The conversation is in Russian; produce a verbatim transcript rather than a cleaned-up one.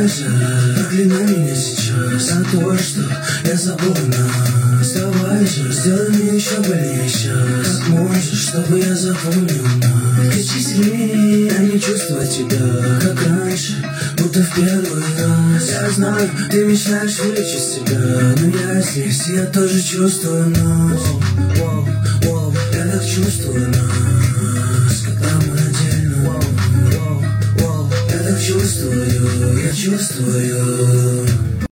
Давай же, проклинай меня сейчас за то, что я забыл нас. Давай же, сделай мне еще больнее сейчас, как можешь, чтобы я запомнил нас. Кричи сильнее, я не чувствую тебя, как раньше, будто в первый раз. Я знаю, ты мечтаешь вылечить себя, но я здесь, я тоже чувствую нас. Воу, воу, я так чувствую нас, когда мы отдельно. Воу, воу, воу, я так чувствую, я чувствую.